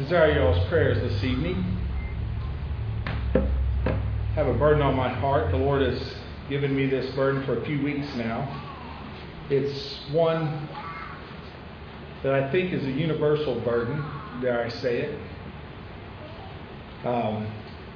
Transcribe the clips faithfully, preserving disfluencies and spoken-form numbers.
desire y'all's prayers this evening. I have a burden on my heart. The Lord has given me this burden for a few weeks now. It's one that I think is a universal burden, dare I say it. Um,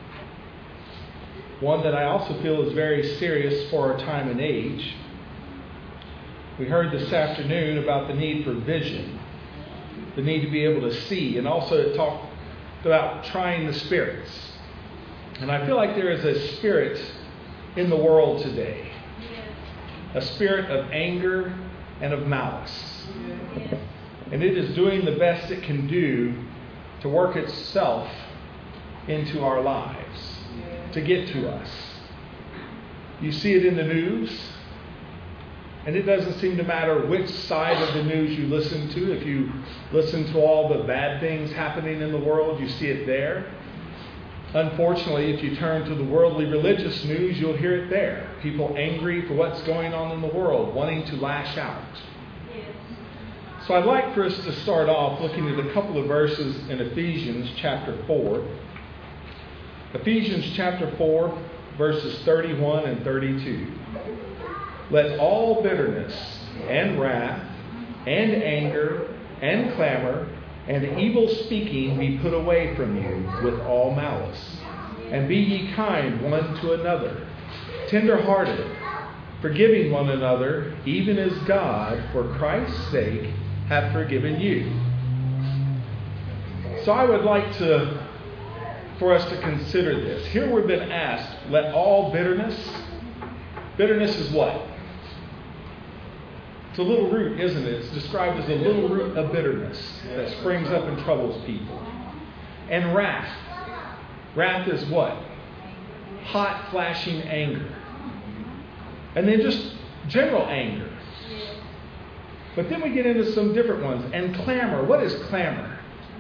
one that I also feel is very serious for our time and age. We heard this afternoon about the need for vision, the need to be able to see, and also it talked about trying the spirits. And I feel like there is a spirit in the world today, a spirit of anger and of malice. And it is doing the best it can do to work itself into our lives, to get to us. You see it in the news, and it doesn't seem to matter which side of the news you listen to. If you listen to all the bad things happening in the world, you see it there. Unfortunately, if you turn to the worldly religious news, you'll hear it there. People angry for what's going on in the world, wanting to lash out. So I'd like for us to start off looking at a couple of verses in Ephesians chapter four. Ephesians chapter four, verses thirty-one and thirty-two. Let all bitterness and wrath and anger and clamor and evil speaking be put away from you with all malice. And be ye kind one to another, tender-hearted, forgiving one another, even as God, for Christ's sake, hath forgiven you. So I would like to, for us to consider this. Here we've been asked, let all bitterness, bitterness is what? It's a little root, isn't it? It's described as a little root of bitterness that springs up and troubles people. And wrath. Wrath is what? Hot, flashing anger. And then just general anger. But then we get into some different ones. And clamor. What is clamor?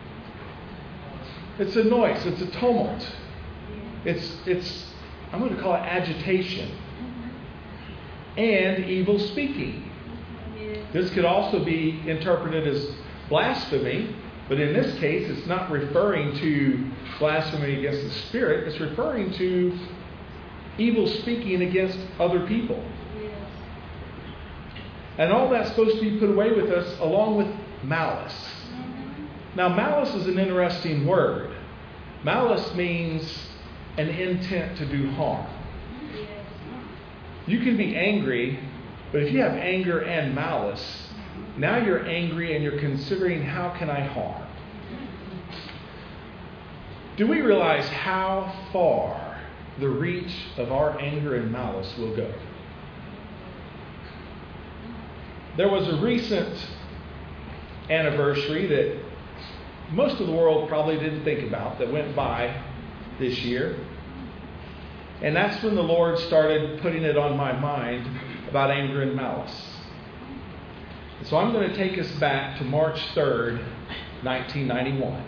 It's a noise. It's a tumult. It's, it's I'm going to call it agitation. And evil speaking. This could also be interpreted as blasphemy, but in this case, it's not referring to blasphemy against the Spirit. It's referring to evil speaking against other people. And all that's supposed to be put away with us along with malice. Now, malice is an interesting word. Malice means an intent to do harm. You can be angry, but if you have anger and malice, now you're angry and you're considering, how can I harm? Do we realize how far the reach of our anger and malice will go? There was a recent anniversary that most of the world probably didn't think about that went by this year. And that's when the Lord started putting it on my mind about anger and malice. So I'm going to take us back to March third, nineteen ninety-one.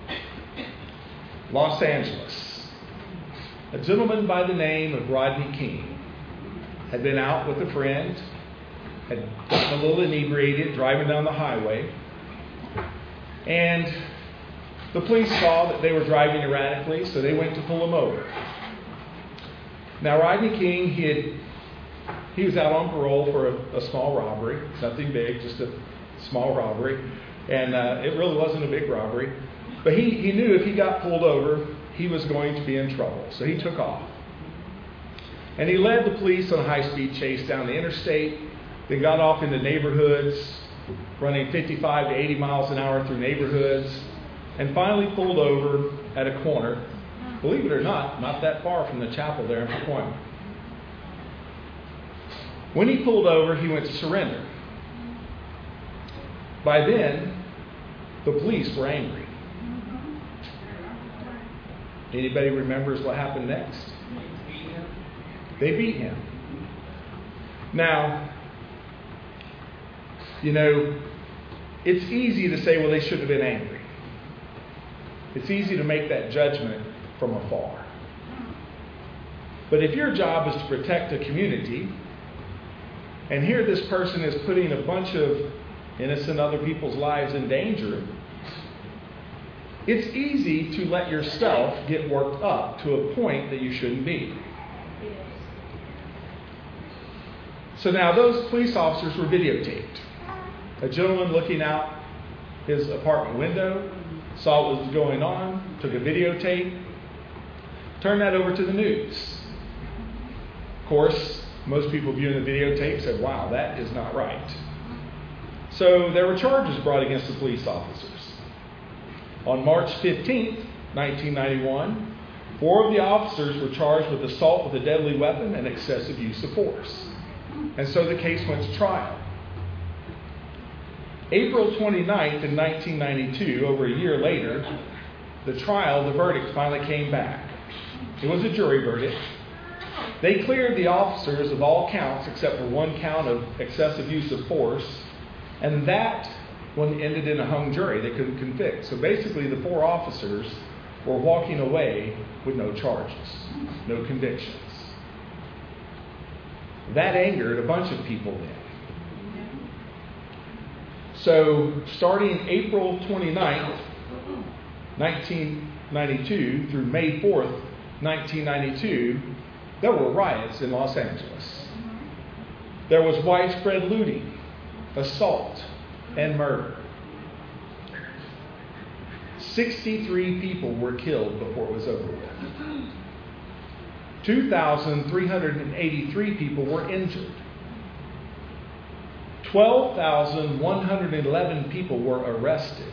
Los Angeles. A gentleman by the name of Rodney King had been out with a friend, had gotten a little inebriated, driving down the highway, and the police saw that they were driving erratically, so they went to pull him over. Now, Rodney King, he had He was out on parole for a, a small robbery. Nothing big, just a small robbery. And uh, it really wasn't a big robbery. But he, he knew if he got pulled over, he was going to be in trouble. So he took off. And he led the police on a high-speed chase down the interstate, then got off into neighborhoods, running fifty-five to eighty miles an hour through neighborhoods, and finally pulled over at a corner. Believe it or not, not that far from the chapel there in Pacoima. When he pulled over, he went to surrender. By then, the police were angry. Anybody remembers what happened next? They beat him. Now, you know, it's easy to say, well, they should have been angry. It's easy to make that judgment from afar. But if your job is to protect a community, and here this person is putting a bunch of innocent other people's lives in danger, It's easy to let yourself get worked up to a point that you shouldn't be. So now those police officers were videotaped. A gentleman looking out his apartment window saw what was going on, took a videotape, turned that over to the news. Of course, most people viewing the videotape said, wow, that is not right. So there were charges brought against the police officers. On March fifteenth, nineteen ninety-one, four of the officers were charged with assault with a deadly weapon and excessive use of force. And so the case went to trial. April twenty-ninth in nineteen ninety-two, over a year later, the trial, the verdict finally came back. It was a jury verdict. They cleared the officers of all counts except for one count of excessive use of force, and that one ended in a hung jury. They couldn't convict. So basically the four officers were walking away with no charges, no convictions. That angered a bunch of people then. So starting April twenty-ninth, nineteen ninety-two through May fourth, nineteen ninety-two, there were riots in Los Angeles. There was widespread looting, assault, and murder. sixty-three people were killed before it was over with. two thousand three hundred eighty-three people were injured. twelve thousand one hundred eleven people were arrested.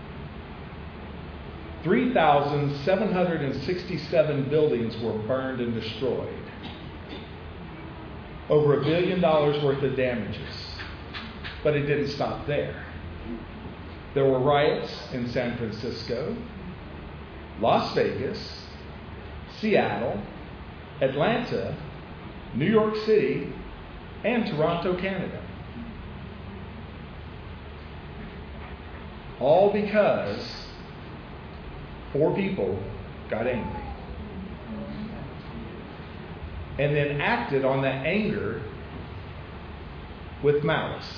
three thousand seven hundred sixty-seven buildings were burned and destroyed. Over a billion dollars worth of damages. But it didn't stop there. There were riots in San Francisco, Las Vegas, Seattle, Atlanta, New York City, and Toronto, Canada. All because four people got angry. And then acted on that anger with malice.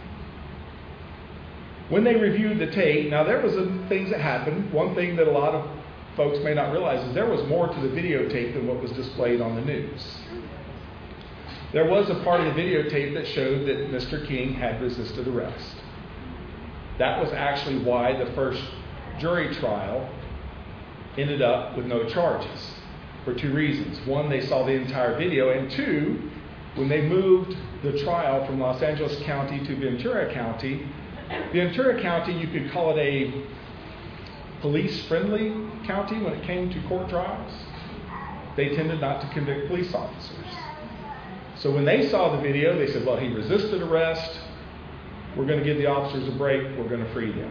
When they reviewed the tape, now there was some things that happened. One thing that a lot of folks may not realize is there was more to the videotape than what was displayed on the news. There was a part of the videotape that showed that Mister King had resisted arrest. That was actually why the first jury trial ended up with no charges, for two reasons. One, they saw the entire video, and two, when they moved the trial from Los Angeles County to Ventura County, Ventura County, you could call it a police-friendly county when it came to court trials. They tended not to convict police officers. So when they saw the video, they said, well, he resisted arrest. We're going to give the officers a break. We're going to free them.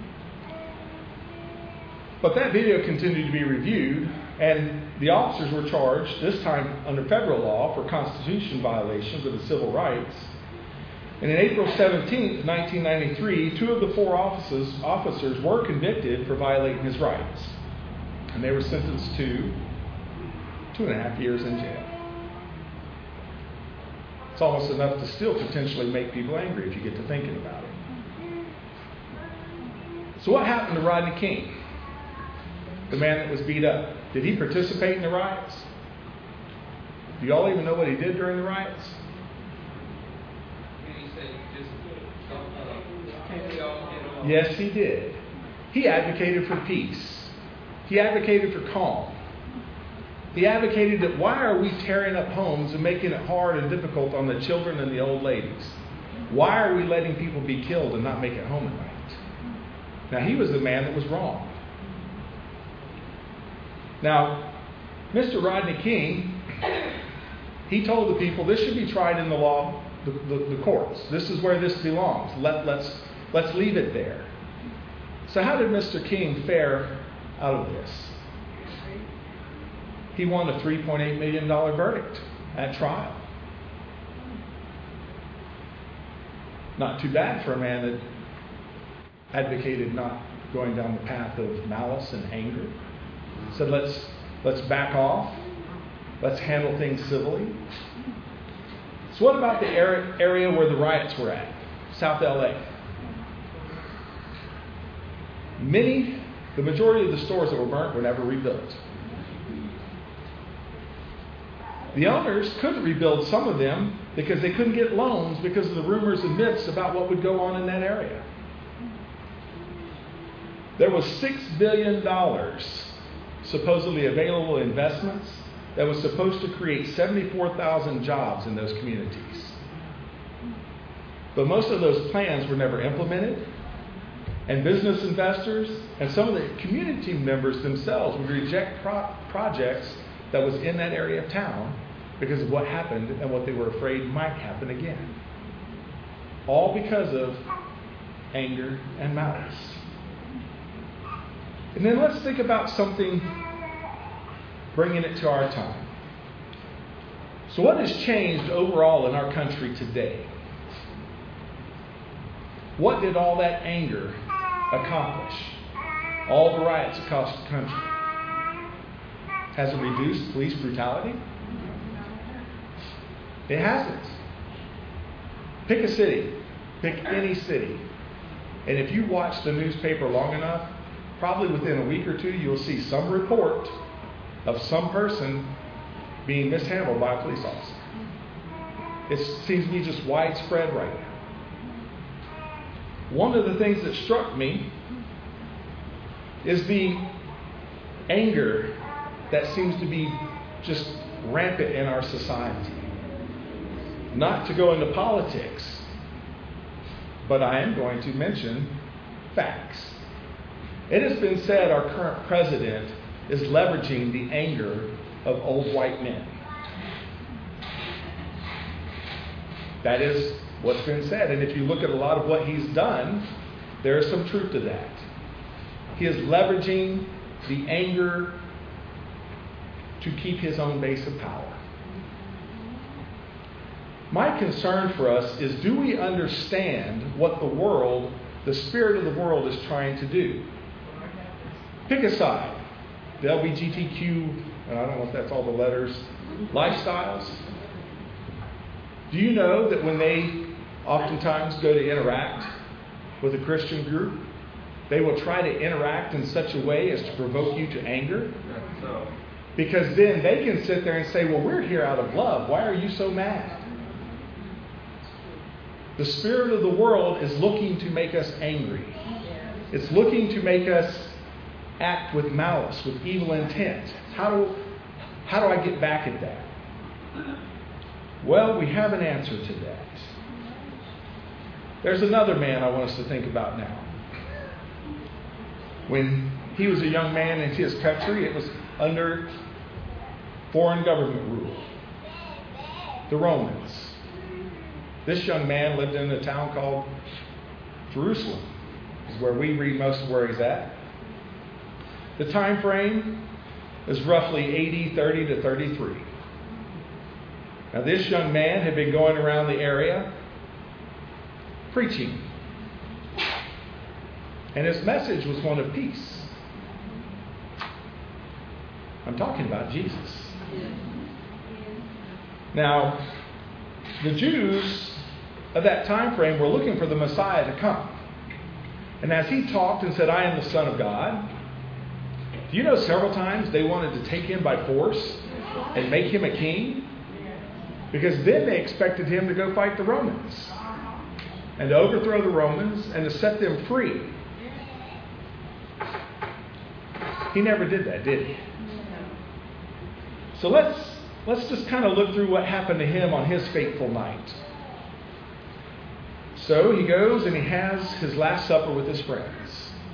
But that video continued to be reviewed, and the officers were charged, this time under federal law, for Constitution violations of the civil rights. And on April seventeenth, nineteen ninety-three, two of the four officers, officers were convicted for violating his rights. And they were sentenced to two and a half years in jail. It's almost enough to still potentially make people angry if you get to thinking about it. So what happened to Rodney King, the man that was beat up? Did he participate in the riots? Do you all even know what he did during the riots? Yes, he did. He advocated for peace. He advocated for calm. He advocated that why are we tearing up homes and making it hard and difficult on the children and the old ladies? Why are we letting people be killed and not make it home at night? Now, he was the man that was wrong. Now, Mister Rodney King, he told the people this should be tried in the law, the, the, the courts. This is where this belongs. Let, let's, let's leave it there. So how did Mister King fare out of this? He won a three point eight million dollars verdict at trial. Not too bad for a man that advocated not going down the path of malice and anger. Said, let's, let's back off. Let's handle things civilly. So what about the area where the riots were at? South L A. Many The majority of the stores that were burnt were never rebuilt. The owners couldn't rebuild some of them because they couldn't get loans because of the rumors and myths about what would go on in that area. There was six billion dollars supposedly available investments that was supposed to create seventy-four thousand jobs in those communities. But most of those plans were never implemented, and business investors and some of the community members themselves would reject pro- projects that was in that area of town because of what happened and what they were afraid might happen again. All because of anger and malice. And then let's think about something, bringing it to our time. So what has changed overall in our country today? What did all that anger accomplish? All the riots across the country. Has it reduced police brutality? It hasn't. Pick a city. Pick any city. And if you watch the newspaper long enough, probably within a week or two, you'll see some report of some person being mishandled by a police officer. It seems to be just widespread right now. One of the things that struck me is the anger that seems to be just rampant in our society. Not to go into politics, but I am going to mention facts. It has been said our current president is leveraging the anger of old white men. That is what's been said. And if you look at a lot of what he's done, there is some truth to that. He is leveraging the anger to keep his own base of power. My concern for us is, do we understand what the world, the spirit of the world is trying to do? Pick a side. The L G B T Q, and I don't know if that's all the letters, lifestyles. Do you know that when they oftentimes go to interact with a Christian group, they will try to interact in such a way as to provoke you to anger? Because then they can sit there and say, well, we're here out of love. Why are you so mad? The spirit of the world is looking to make us angry. It's looking to make us act with malice, with evil intent. How do, how do I get back at that? Well, we have an answer to that. There's another man I want us to think about now. When he was a young man in his country, it was under foreign government rule. The Romans. This young man lived in a town called Jerusalem. This is where we read most of where he's at. The time frame is roughly A D thirty to thirty-three. Now this young man had been going around the area preaching. And his message was one of peace. I'm talking about Jesus. Now, the Jews of that time frame were looking for the Messiah to come. And as he talked and said, I am the Son of God, do you know several times they wanted to take him by force and make him a king? Because then they expected him to go fight the Romans and to overthrow the Romans and to set them free. He never did that, did he? So let's let's just kind of look through what happened to him on his fateful night. So he goes and he has his last supper with his friends.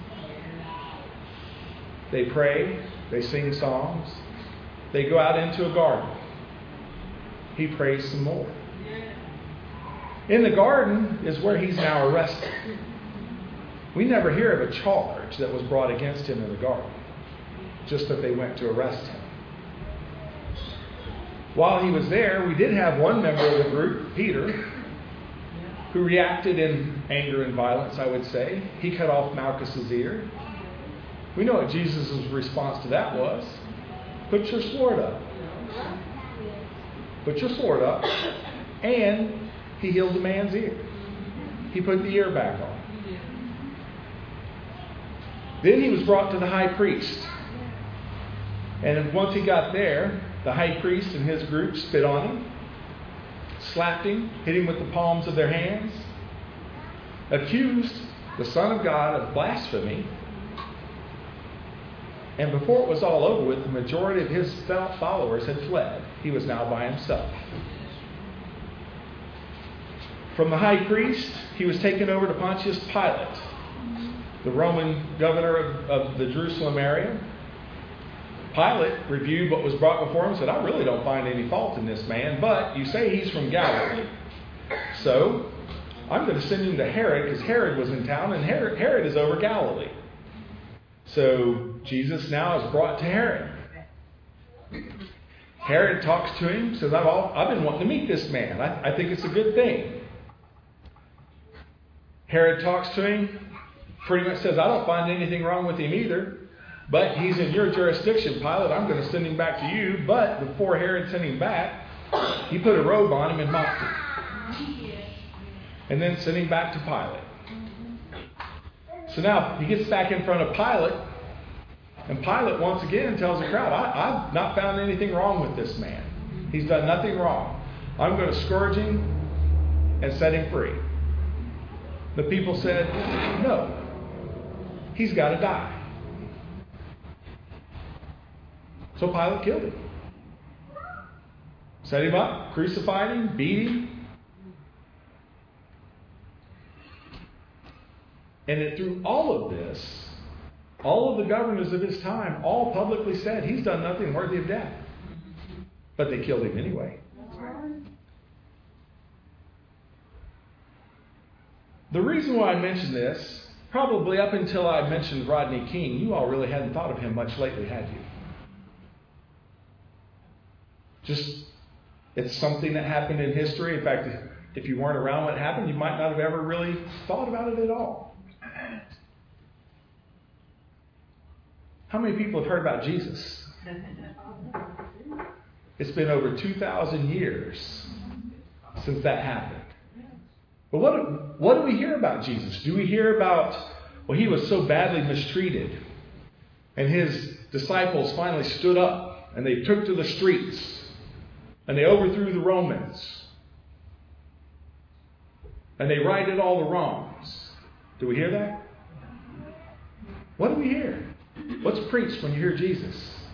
They pray, they sing songs, they go out into a garden. He prays some more. In the garden is where he's now arrested. We never hear of a charge that was brought against him in the garden, just that they went to arrest him. While he was there, we did have one member of the group, Peter, who reacted in anger and violence, I would say. He cut off Malchus's ear. We know what Jesus' response to that was. Put your sword up. Put your sword up. And he healed the man's ear. He put the ear back on. Then he was brought to the high priest. And once he got there, the high priest and his group spit on him, slapped him, hit him with the palms of their hands, accused the Son of God of blasphemy. And before it was all over with, the majority of his followers had fled. He was now by himself. From the high priest, he was taken over to Pontius Pilate, the Roman governor of, of the Jerusalem area. Pilate reviewed what was brought before him and said, I really don't find any fault in this man, but you say he's from Galilee. So I'm going to send him to Herod, because Herod was in town, and Herod, Herod is over Galilee. So Jesus now is brought to Herod. Herod talks to him, says, I've, all, I've been wanting to meet this man. I, I think it's a good thing. Herod talks to him, pretty much says, I don't find anything wrong with him either, but he's in your jurisdiction, Pilate. I'm going to send him back to you. But before Herod sent him back, he put a robe on him and mocked him. And then sent him back to Pilate. So now he gets back in front of Pilate, and Pilate once again tells the crowd, I, I've not found anything wrong with this man. He's done nothing wrong. I'm going to scourge him and set him free. The people said, no, he's got to die. So Pilate killed him. Set him up, crucified him, beat him. And it, through all of this, all of the governors of his time all publicly said he's done nothing worthy of death. But they killed him anyway. The reason why I mention this, probably up until I mentioned Rodney King, you all really hadn't thought of him much lately, had you? Just, it's something that happened in history. In fact, if you weren't around when it happened, you might not have ever really thought about it at all. How many people have heard about Jesus? It's been over two thousand years since that happened. But what do, what do we hear about Jesus? Do we hear about, well, he was so badly mistreated, and his disciples finally stood up, and they took to the streets, and they overthrew the Romans, and they righted all the wrongs. Do we hear that? What do we hear? What's preached when you hear Jesus?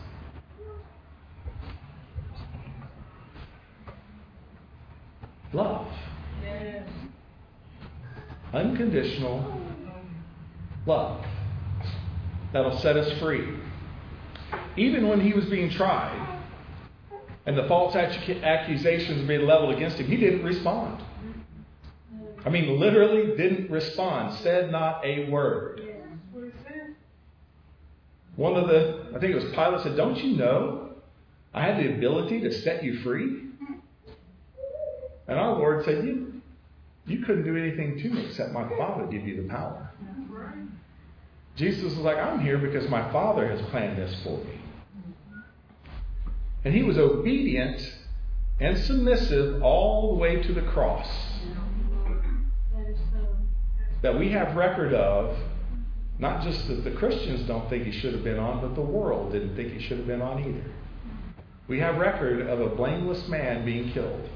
Love. Yes. Unconditional love. That'll set us free. Even when he was being tried and the false accusations being leveled against him, he didn't respond. I mean, literally didn't respond. Said not a word. One of the, I think it was Pilate, said, don't you know I had the ability to set you free? And our Lord said, you, you couldn't do anything to me except my Father give you the power. Jesus was like, I'm here because my Father has planned this for me. And he was obedient and submissive all the way to the cross. That we have record of, not just that the Christians don't think he should have been on, but the world didn't think he should have been on either. We have record of a blameless man being killed.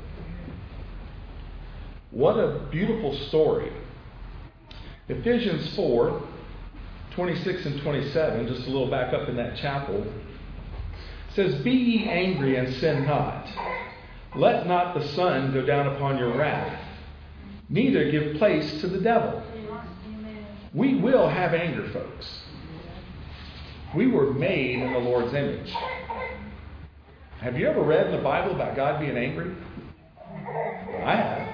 What a beautiful story. Ephesians four, twenty-six and twenty-seven, just a little back up in that chapel, says, be ye angry and sin not. Let not the sun go down upon your wrath, neither give place to the devil. We will have anger, folks. We were made in the Lord's image. Have you ever read in the Bible about God being angry? I have.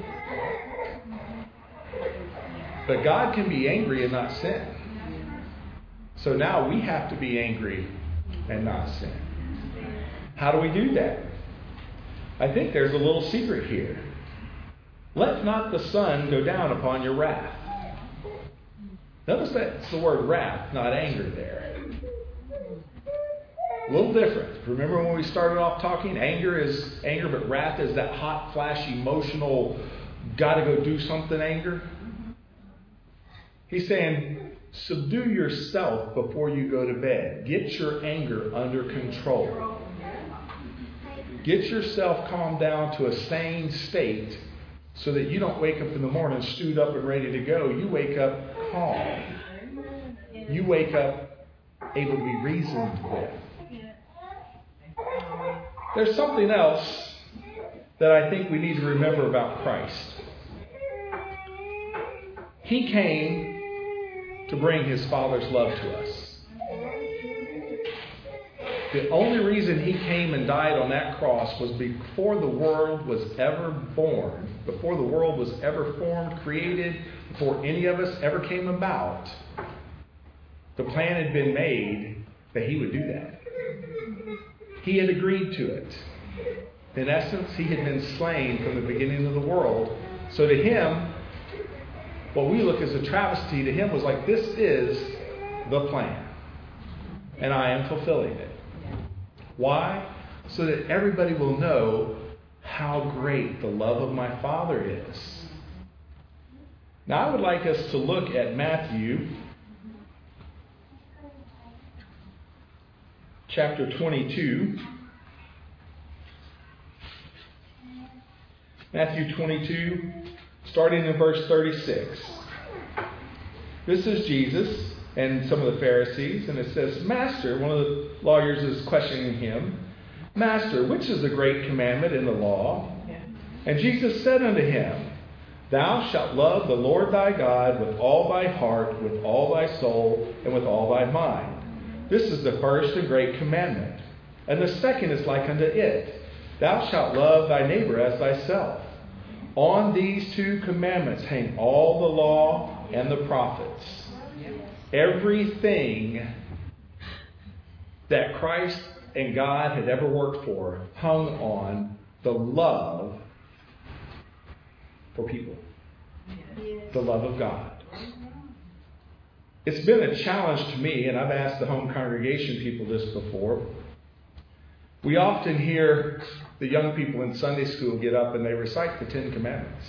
But God can be angry and not sin. So now we have to be angry and not sin. How do we do that? I think there's a little secret here. Let not the sun go down upon your wrath. Notice that's the word wrath, not anger there. A little different. Remember when we started off talking? Anger is anger, but wrath is that hot, flash, emotional, gotta go do something anger. He's saying, subdue yourself before you go to bed. Get your anger under control. Get yourself calmed down to a sane state so that you don't wake up in the morning stewed up and ready to go. You wake up calm. You wake up able to be reasoned with. There's something else that I think we need to remember about Christ. He came to bring his Father's love to us. The only reason he came and died on that cross was before the world was ever born, before the world was ever formed, created, before any of us ever came about. The plan had been made that he would do that. He had agreed to it. In essence, he had been slain from the beginning of the world. So to him, what we look as a travesty to him was like, this is the plan. And I am fulfilling it. Why? So that everybody will know how great the love of my Father is. Now I would like us to look at Matthew chapter twenty-two. Matthew twenty-two, starting in verse thirty-six. This is Jesus and some of the Pharisees, and it says, Master, one of the lawyers is questioning him, Master, which is the great commandment in the law? Yeah. And Jesus said unto him, Thou shalt love the Lord thy God with all thy heart, with all thy soul, and with all thy mind. This is the first and great commandment. And the second is like unto it. Thou shalt love thy neighbor as thyself. On these two commandments hang all the law and the prophets. Everything that Christ and God had ever worked for hung on the love for people. The love of God. It's been a challenge to me, and I've asked the home congregation people this before. We often hear the young people in Sunday school get up and they recite the Ten Commandments.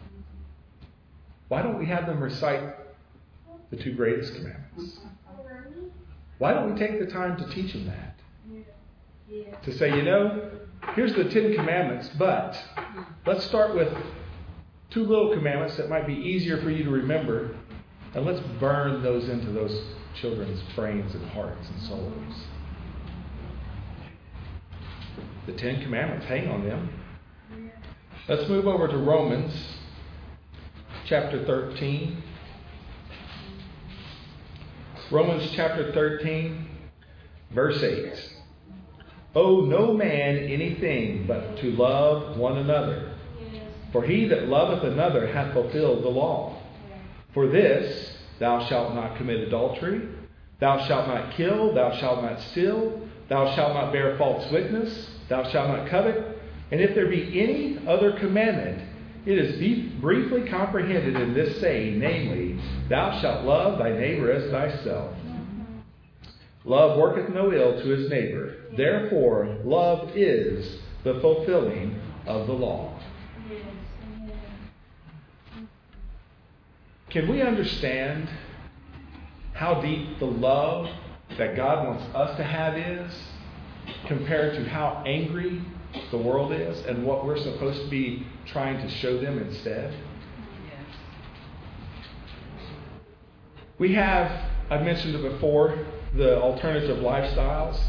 Why don't we have them recite the two greatest commandments? Why don't we take the time to teach them that? To say, you know, here's the Ten Commandments, but let's start with two little commandments that might be easier for you to remember, and let's burn those into those children's brains and hearts and souls. The Ten Commandments, hang on them. Let's move over to Romans chapter thirteen. Romans chapter thirteen, verse eight. Owe no man anything but to love one another. For he that loveth another hath fulfilled the law. For this, thou shalt not commit adultery, thou shalt not kill, thou shalt not steal, thou shalt not bear false witness, thou shalt not covet. And if there be any other commandment, it is briefly comprehended in this saying, namely, thou shalt love thy neighbor as thyself. Love worketh no ill to his neighbor. Therefore, love is the fulfilling of the law. Can we understand how deep the love that God wants us to have is compared to how angry the world is and what we're supposed to be trying to show them instead? Yes. We have, I've mentioned it before, the alternative lifestyles.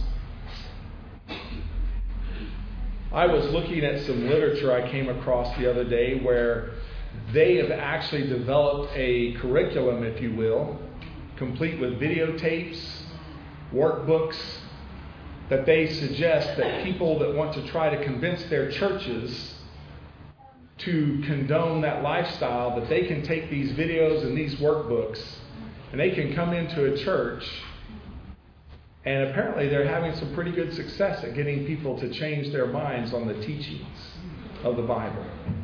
I was looking at some literature I came across the other day where they have actually developed a curriculum, if you will, complete with videotapes, workbooks, that they suggest that people that want to try to convince their churches to condone that lifestyle, that they can take these videos and these workbooks and they can come into a church, and apparently they're having some pretty good success at getting people to change their minds on the teachings of the Bible.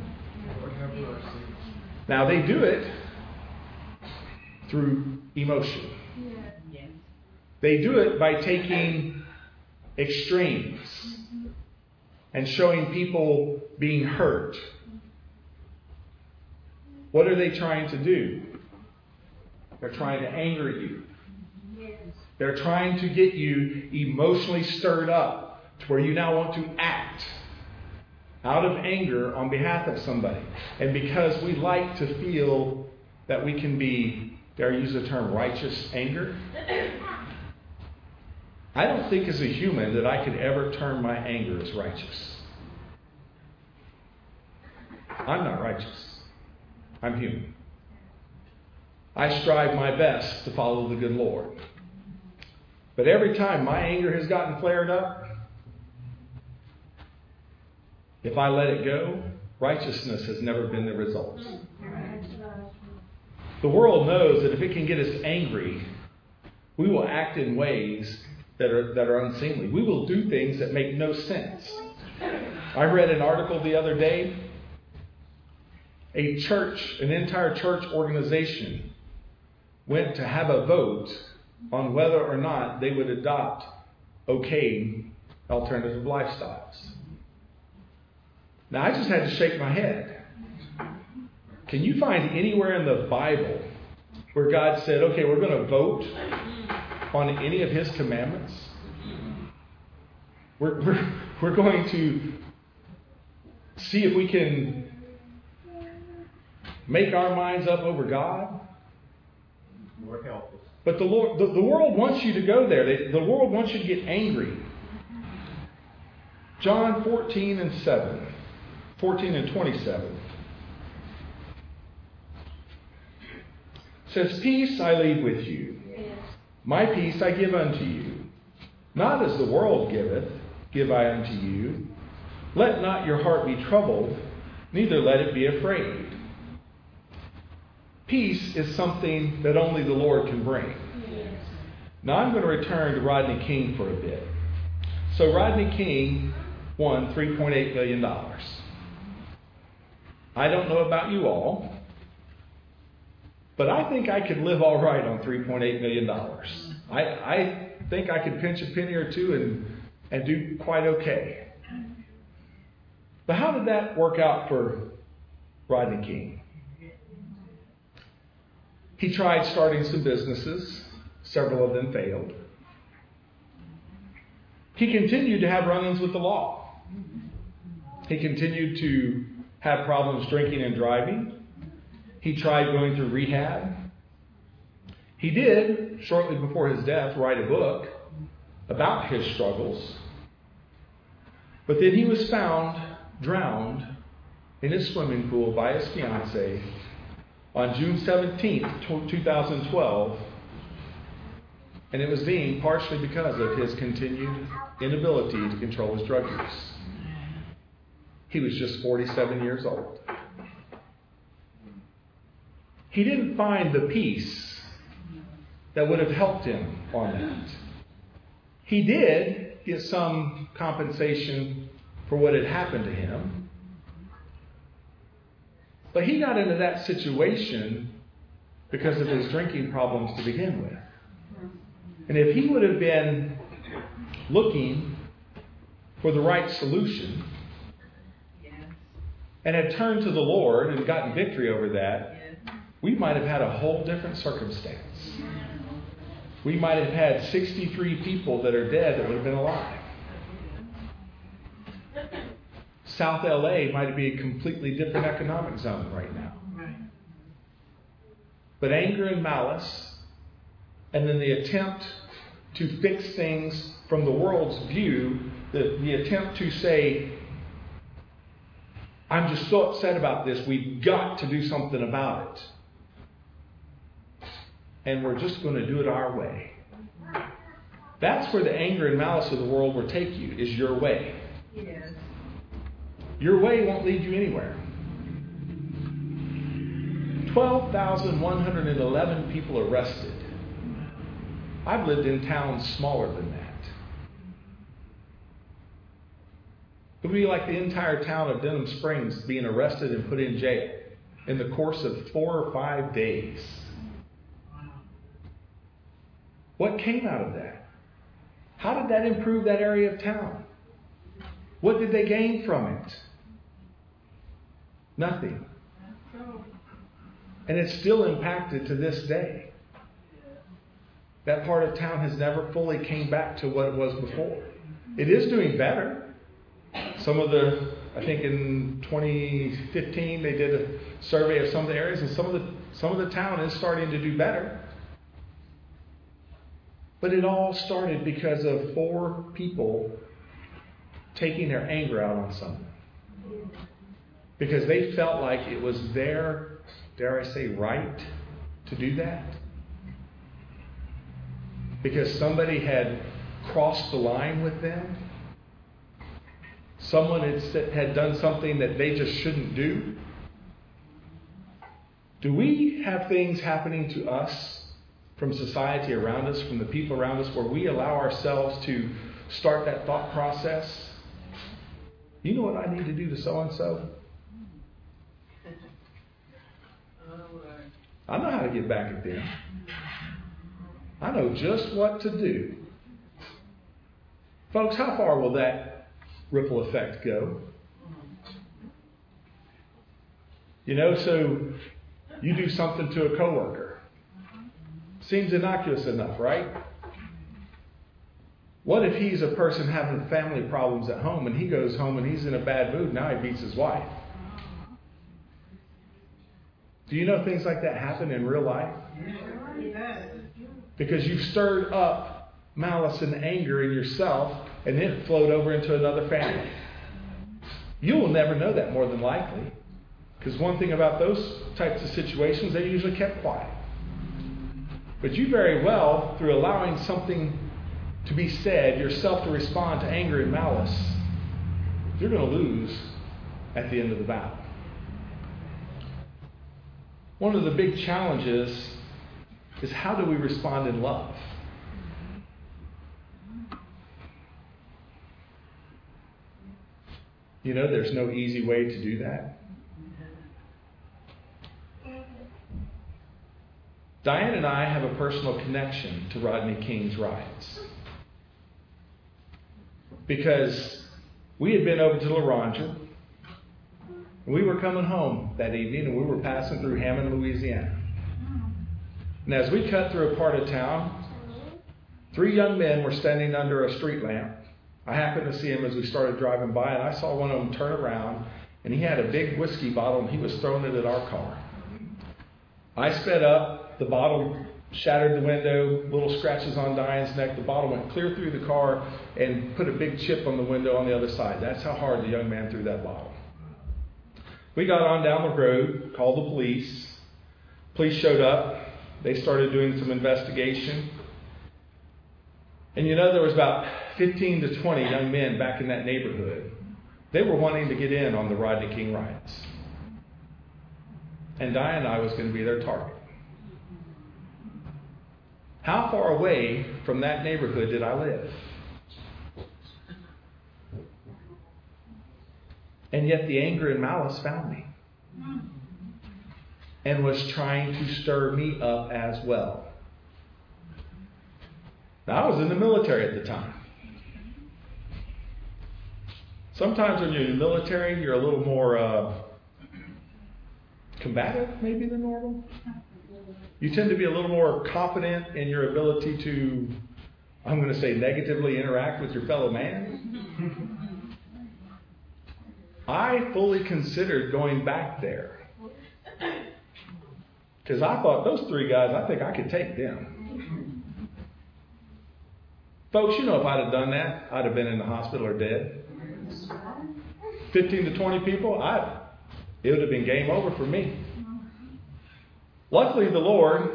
Now they do it through emotion. They do it by taking extremes and showing people being hurt. What are they trying to do? They're trying to anger you. They're trying to get you emotionally stirred up to where you now want to act out of anger on behalf of somebody. And because we like to feel that we can be, dare I use the term, righteous anger? I don't think as a human that I could ever term my anger as righteous. I'm not righteous. I'm human. I strive my best to follow the good Lord. But every time my anger has gotten flared up, if I let it go, righteousness has never been the result. The world knows that if it can get us angry, we will act in ways that are that are unseemly. We will do things that make no sense. I read an article the other day. A church, an entire church organization, went to have a vote on whether or not they would adopt okaying alternative lifestyles. Now, I just had to shake my head. Can you find anywhere in the Bible where God said, okay, we're going to vote on any of His commandments? We're, we're, we're going to see if we can make our minds up over God? Lord help us. But the, Lord, the, the world wants you to go there. They, the world wants you to get angry. John fourteen and seven. fourteen and twenty-seven. Says, peace I leave with you. My peace I give unto you. Not as the world giveth, give I unto you. Let not your heart be troubled, neither let it be afraid. Peace is something that only the Lord can bring. Now I'm going to return to Rodney King for a bit. So Rodney King won three point eight million dollars. I don't know about you all, but I think I could live all right on three point eight million dollars. I, I think I could pinch a penny or two and, and do quite okay. But how did that work out for Rodney King? He tried starting some businesses. Several of them failed. He continued to have run-ins with the law. He continued to have problems drinking and driving. He tried going through rehab. He did, shortly before his death, write a book about his struggles. But then he was found drowned in his swimming pool by his fiancée on June seventeenth, two thousand twelve. And it was deemed partially because of his continued inability to control his drug use. He was just forty-seven years old. He didn't find the peace that would have helped him on that. He did get some compensation for what had happened to him. But he got into that situation because of his drinking problems to begin with. And if he would have been looking for the right solution and had turned to the Lord and gotten victory over that, we might have had a whole different circumstance. We might have had sixty-three people that are dead that would have been alive. South L A might be a completely different economic zone right now. But anger and malice, and then the attempt to fix things from the world's view, the, the attempt to say, I'm just so upset about this, we've got to do something about it. And we're just going to do it our way. That's where the anger and malice of the world will take you, is your way. Yes. Your way won't lead you anywhere. twelve thousand one hundred eleven people arrested. I've lived in towns smaller than that. It would be like the entire town of Denham Springs being arrested and put in jail in the course of four or five days. What came out of that? How did that improve that area of town? What did they gain from it? Nothing. And it's still impacted to this day. that part of town has never fully came back to what it was before. It is doing better. Some of the, I think in twenty fifteen, they did a survey of some of the areas, and some of the some of the town is starting to do better. But it all started because of four people taking their anger out on someone. Because they felt like it was their, dare I say, right to do that. Because somebody had crossed the line with them. Someone had, had done something that they just shouldn't do. Do we have things happening to us from society around us, from the people around us, where we allow ourselves to start that thought process? You know what I need to do to so-and-so? I know how to get back at them. I know just what to do. Folks, how far will that ripple effect go? You know, so you do something to a coworker. Seems innocuous enough, right? What if he's a person having family problems at home and he goes home and he's in a bad mood, now he beats his wife? Do you know things like that happen in real life? Because you've stirred up malice and anger in yourself, and it flowed over into another family. You will never know that, more than likely. Because one thing about those types of situations, they usually kept quiet. But you very well, through allowing something to be said, yourself to respond to anger and malice, you're going to lose at the end of the battle. One of the big challenges is, how do we respond in love? You know, there's no easy way to do that. Diane and I have a personal connection to Rodney King's riots. Because we had been over to La Ronge, and we were coming home that evening, and we were passing through Hammond, Louisiana. And as we cut through a part of town, three young men were standing under a street lamp. I happened to see them as we started driving by, and I saw one of them turn around, and he had a big whiskey bottle, and he was throwing it at our car. I sped up. The bottle shattered the window, little scratches on Diane's neck. The bottle went clear through the car and put a big chip on the window on the other side. That's how hard the young man threw that bottle. We got on down the road, called the police. Police showed up. They started doing some investigation. And you know, there was about fifteen to twenty young men back in that neighborhood. They were wanting to get in on the Rodney King riots. And Diane and I was going to be their target. How far away from that neighborhood did I live? And yet the anger and malice found me. And was trying to stir me up as well. Now, I was in the military at the time. Sometimes when you're in the military, you're a little more uh, combative, maybe, than normal. You tend to be a little more confident in your ability to, I'm going to say, negatively interact with your fellow man. I fully considered going back there. Because I thought, those three guys, I think I could take them. Folks, you know, if I'd have done that, I'd have been in the hospital or dead. fifteen to twenty people, I, it would have been game over for me. Luckily, the Lord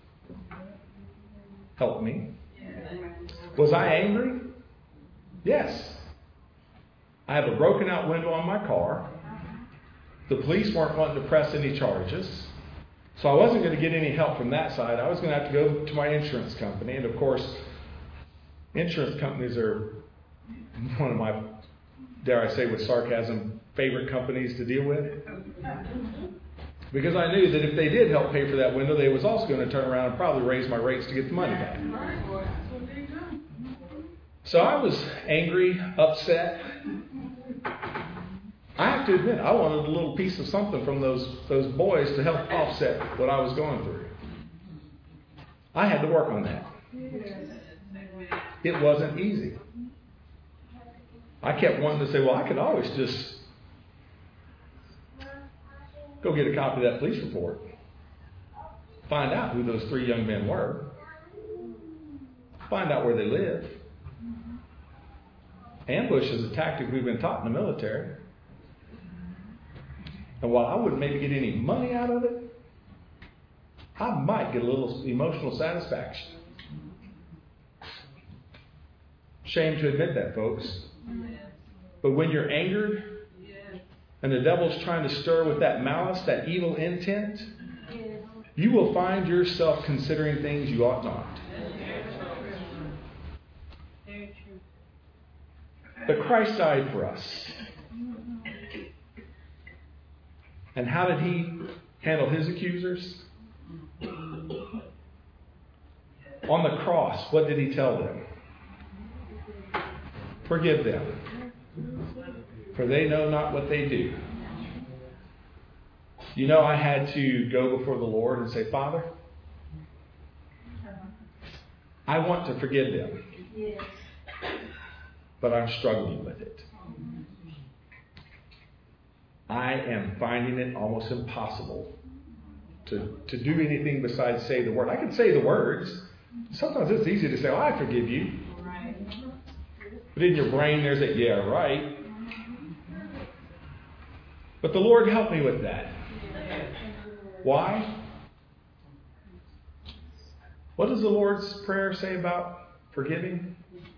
helped me. Was I angry? Yes. I have a broken out window on my car. The police weren't wanting to press any charges. So I wasn't going to get any help from that side. I was going to have to go to my insurance company. And of course, insurance companies are one of my, dare I say with sarcasm, favorite companies to deal with. Because I knew that if they did help pay for that window, they was also going to turn around and probably raise my rates to get the money back. So I was angry, upset. I have to admit, I wanted a little piece of something from those, those boys to help offset what I was going through. I had to work on that. It wasn't easy. I kept wanting to say, well, I could always just go get a copy of that police report. Find out who those three young men were. Find out where they live. Ambush is a tactic we've been taught in the military. And while I wouldn't maybe get any money out of it, I might get a little emotional satisfaction. Shame to admit that, folks. But when you're angered and the devil's trying to stir with that malice, that evil intent, you will find yourself considering things you ought not. But Christ died for us. And how did he handle his accusers? On the cross, what did he tell them? Forgive them, for they know not what they do. You know, I had to go before the Lord and say, Father, I want to forgive them, but I'm struggling with it. I am finding it almost impossible to, to do anything besides say the word. I can say the words. Sometimes it's easy to say, oh, I forgive you. But in your brain, there's a, yeah, right. But the Lord helped me with that. Why? What does the Lord's Prayer say about forgiving?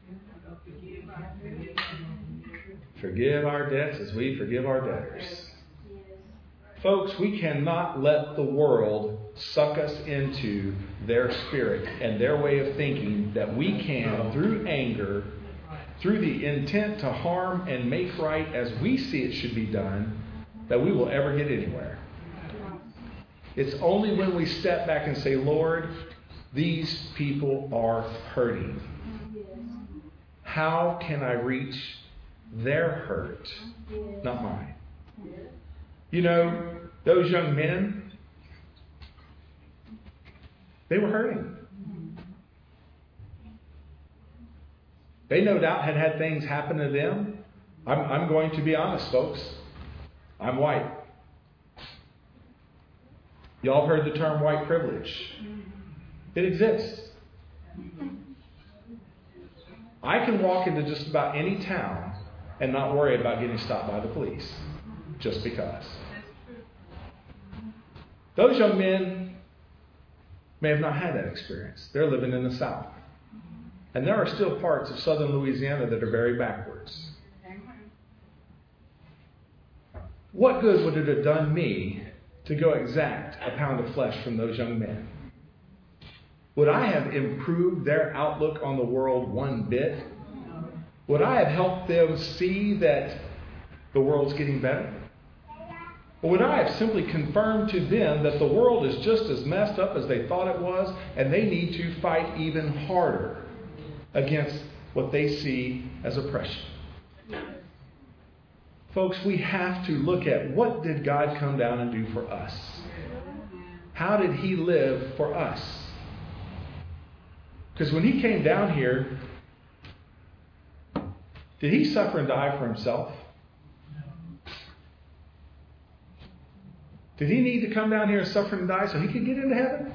Forgive our debts as we forgive our debtors. Folks, we cannot let the world suck us into their spirit and their way of thinking that we can, through anger, through the intent to harm and make right as we see it should be done, that we will ever get anywhere. It's only when we step back and say, Lord, these people are hurting. How can I reach their hurt, not mine? You know, those young men, they were hurting. They no doubt had had things happen to them. I'm, I'm going to be honest, folks. I'm white. Y'all have heard the term white privilege. It exists. I can walk into just about any town and not worry about getting stopped by the police just because. Those young men may have not had that experience. They're living in the South. And there are still parts of southern Louisiana that are very backwards. What good would it have done me to go exact a pound of flesh from those young men? Would I have improved their outlook on the world one bit? Would I have helped them see that the world's getting better? Or would I have simply confirmed to them that the world is just as messed up as they thought it was, and they need to fight even harder against what they see as oppression? Folks, we have to look at what did God come down and do for us? How did he live for us? Because when he came down here, did he suffer and die for himself? Did he need to come down here and suffer and die so he could get into heaven?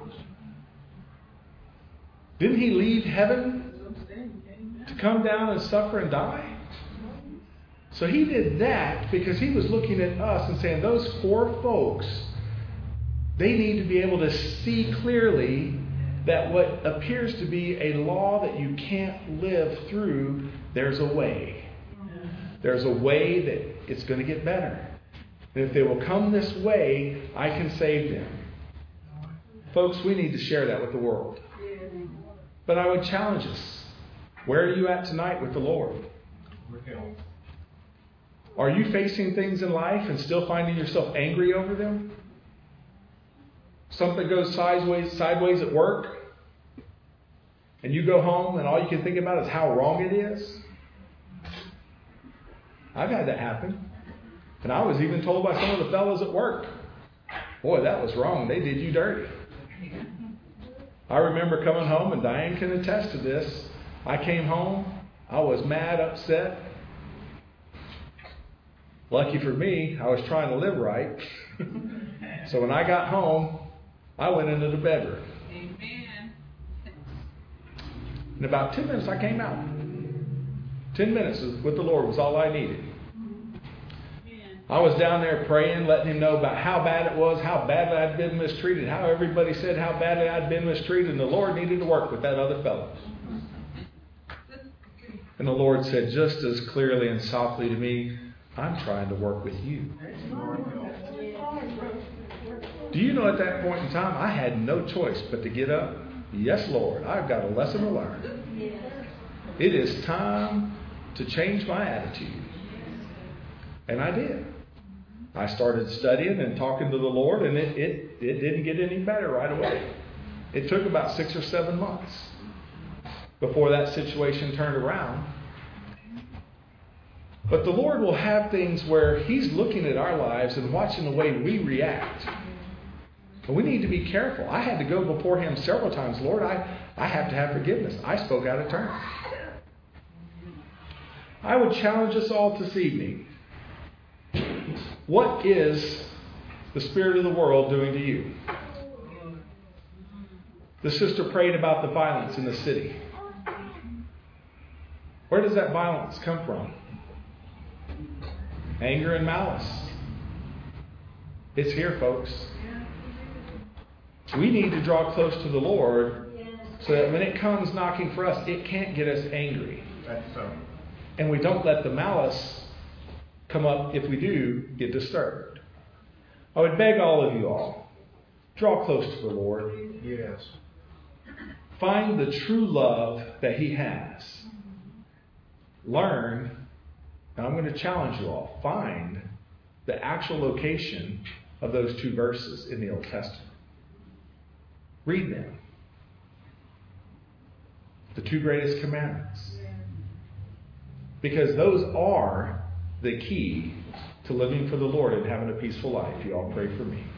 Didn't he leave heaven to come down and suffer and die? So he did that because he was looking at us and saying, those poor folks, they need to be able to see clearly that what appears to be a law that you can't live through, there's a way. There's a way that it's going to get better. And if they will come this way, I can save them. Folks, we need to share that with the world. But I would challenge us. Where are you at tonight with the Lord? Are you facing things in life and still finding yourself angry over them? Something goes sideways, sideways at work, and you go home and all you can think about is how wrong it is? I've had that happen. And I was even told by some of the fellows at work, boy, that was wrong. They did you dirty. I remember coming home, and Diane can attest to this. I came home, I was mad, upset. Lucky for me, I was trying to live right. So when I got home, I went into the bedroom. Amen. In about ten minutes, I came out. Ten minutes with the Lord was all I needed. I was down there praying, letting him know about how bad it was, how badly I'd been mistreated, how everybody said how badly I'd been mistreated, and the Lord needed to work with that other fellow. And the Lord said just as clearly and softly to me, I'm trying to work with you. Do you know at that point in time, I had no choice but to get up. Yes, Lord, I've got a lesson to learn. It is time to change my attitude. And I did. I started studying and talking to the Lord, and it, it, it didn't get any better right away. It took about six or seven months before that situation turned around. But the Lord will have things where He's looking at our lives and watching the way we react. And we need to be careful. I had to go before Him several times. Lord, I, I have to have forgiveness. I spoke out of turn. I would challenge us all this evening. What is the spirit of the world doing to you? The sister prayed about the violence in the city. Where does that violence come from? Anger and malice. It's here, folks. We need to draw close to the Lord so that when it comes knocking for us, it can't get us angry. That's so. And we don't let the malice come up if we do get disturbed. I would beg all of you all, draw close to the Lord. Yes. Find the true love that He has. Learn, and I'm going to challenge you all, find the actual location of those two verses in the Old Testament. Read them. The two greatest commandments. Because those are the key to living for the Lord and having a peaceful life. You all pray for me.